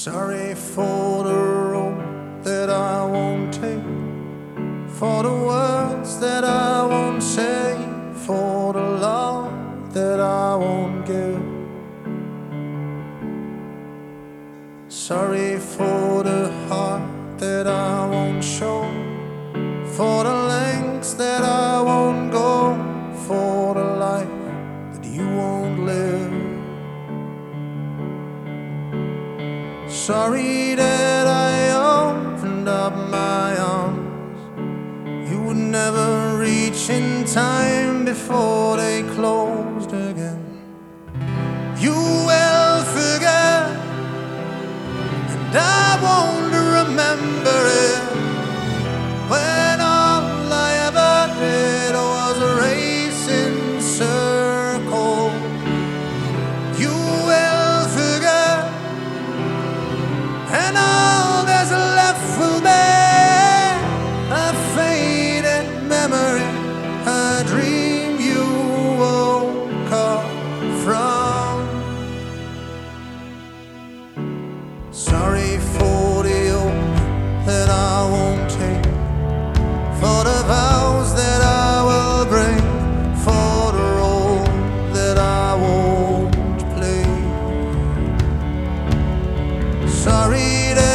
Sorry for the road that I won't take, for the words that I won't say, for the love that I won't give. Sorry for the heart that I won't show, for the lengths that I won't go, for the life that you won't live. Sorry that I opened up my arms. You would never reach in time before they closed again. You will forget, and I won't remember it, when all I ever did was a racing circle. You will forget, and all that's left will be a faded memory, a dream you woke up from. Sorry for the oath that I won't take, for the vows that I will break, for the role that I won't play. Sorry that